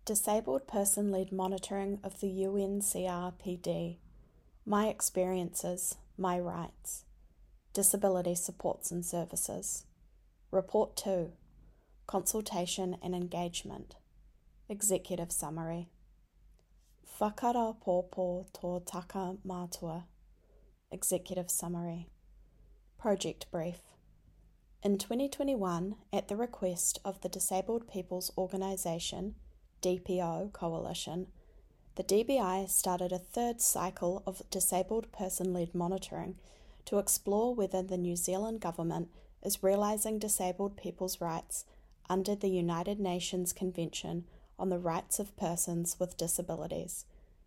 Disabled Person-Led Monitoring of the UNCRPD. My Experiences, My Rights. Disability Supports and Services. Report 2. Consultation and Engagement. Executive Summary. Whakarapopo tō taka mātua. Executive Summary. Project Brief. In 2021, at the request of the Disabled People's Organisation, DPO Coalition, the DBI started a third cycle of disabled person-led monitoring to explore whether the New Zealand government is realising disabled people's rights under the United Nations Convention on the Rights of Persons with Disabilities,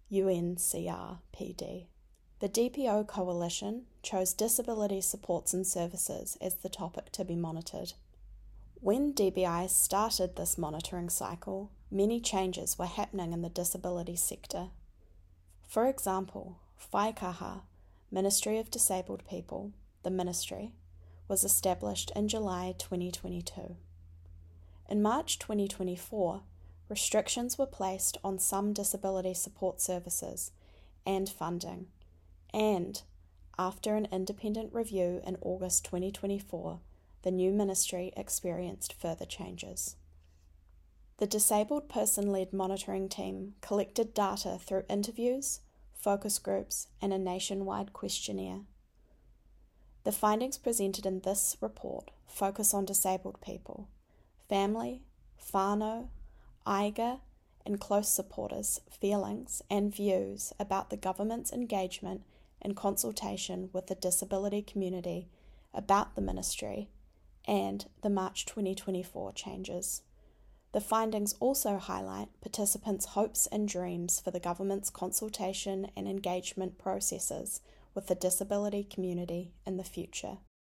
UNCRPD. The DPO Coalition chose disability supports and services as the topic to be monitored. When DBI started this monitoring cycle, many changes were happening in the disability sector. For example, Whaikaha, Ministry of Disabled People, the Ministry, was established in July 2022. In March 2024, restrictions were placed on some disability support services and funding, and after an independent review in August 2024, the new ministry experienced further changes. The Disabled Person-Led Monitoring Team collected data through interviews, focus groups, and a nationwide questionnaire. The findings presented in this report focus on disabled people, family, whānau, aiga, and close supporters' feelings and views about the government's engagement and consultation with the disability community about the ministry and the March 2024 changes. The findings also highlight participants' hopes and dreams for the government's consultation and engagement processes with the disability community in the future.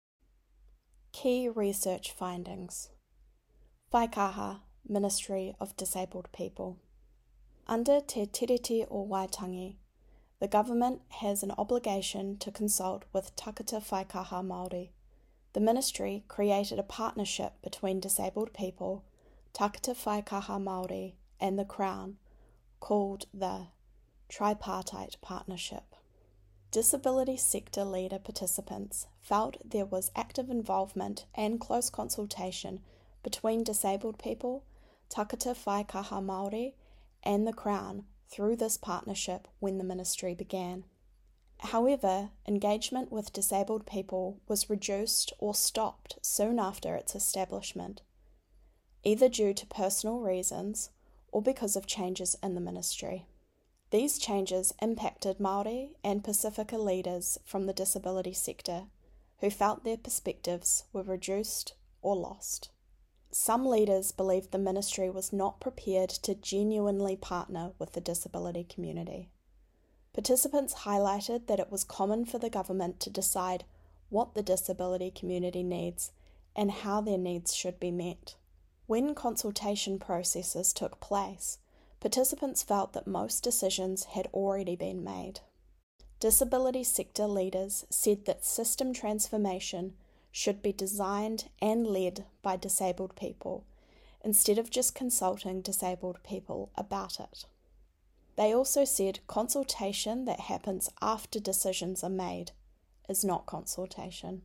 Key research findings. Whaikaha, Ministry of Disabled People. Under Te Tiriti o Waitangi, the government has an obligation to consult with Takata Whaikaha Māori. The ministry created a partnership between disabled people, Takata Whaikaha Māori, and the Crown, called the Tripartite Partnership. Disability sector leader participants felt there was active involvement and close consultation between disabled people, Takata Whaikaha Māori, and the Crown through this partnership when the ministry began. However, engagement with disabled people was reduced or stopped soon after its establishment, either due to personal reasons or because of changes in the ministry. These changes impacted Māori and Pasifika leaders from the disability sector who felt their perspectives were reduced or lost. Some leaders believed the ministry was not prepared to genuinely partner with the disability community. Participants highlighted that it was common for the government to decide what the disability community needs and how their needs should be met. When consultation processes took place, participants felt that most decisions had already been made. Disability sector leaders said that system transformation should be designed and led by disabled people, instead of just consulting disabled people about it. They also said consultation that happens after decisions are made is not consultation.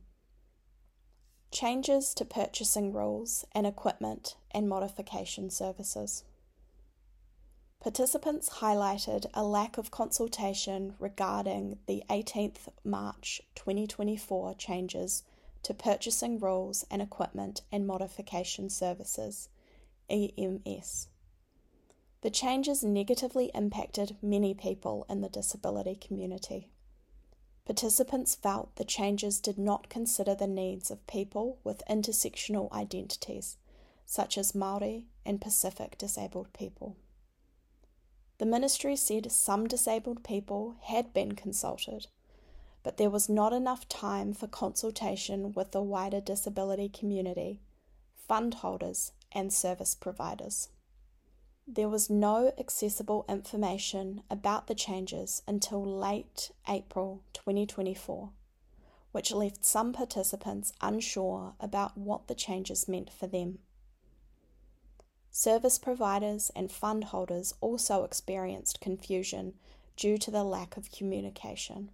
Changes to purchasing rules and equipment and modification services. Participants highlighted a lack of consultation regarding the 18th March 2024 changes to purchasing rules and equipment and modification services, EMS. The changes negatively impacted many people in the disability community. Participants felt the changes did not consider the needs of people with intersectional identities, such as Māori and Pacific disabled people. The ministry said some disabled people had been consulted, but there was not enough time for consultation with the wider disability community, fund holders, and service providers. There was no accessible information about the changes until late April 2024, which left some participants unsure about what the changes meant for them. Service providers and fund holders also experienced confusion due to the lack of communication.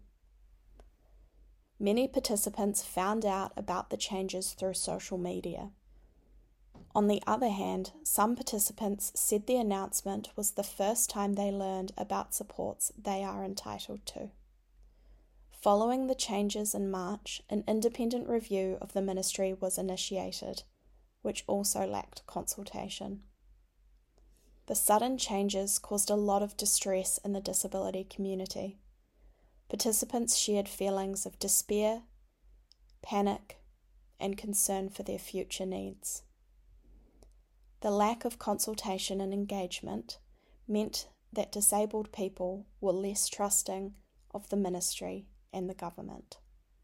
Many participants found out about the changes through social media. On the other hand, some participants said the announcement was the first time they learned about supports they are entitled to. Following the changes in March, an independent review of the ministry was initiated, which also lacked consultation. The sudden changes caused a lot of distress in the disability community. Participants shared feelings of despair, panic, and concern for their future needs. The lack of consultation and engagement meant that disabled people were less trusting of the ministry and the government.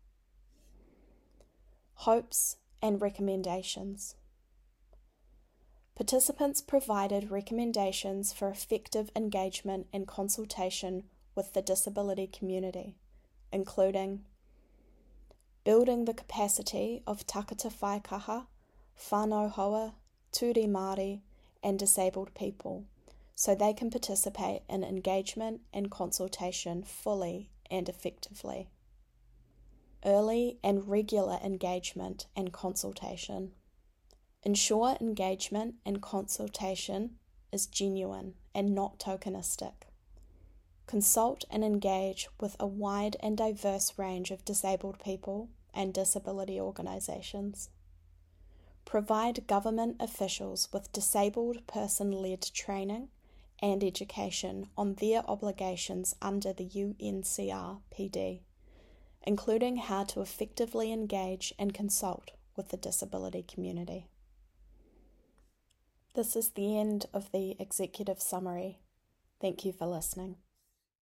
Hopes and recommendations. Participants provided recommendations for effective engagement and consultation with the disability community, including building the capacity of takata whaikaha, whānau hoa, turi Māori, and disabled people, so they can participate in engagement and consultation fully and effectively. Early and regular engagement and consultation. Ensure engagement and consultation is genuine and not tokenistic. Consult and engage with a wide and diverse range of disabled people and disability organisations. Provide government officials with disabled person-led training and education on their obligations under the UNCRPD, including how to effectively engage and consult with the disability community. This is the end of the executive summary. Thank you for listening.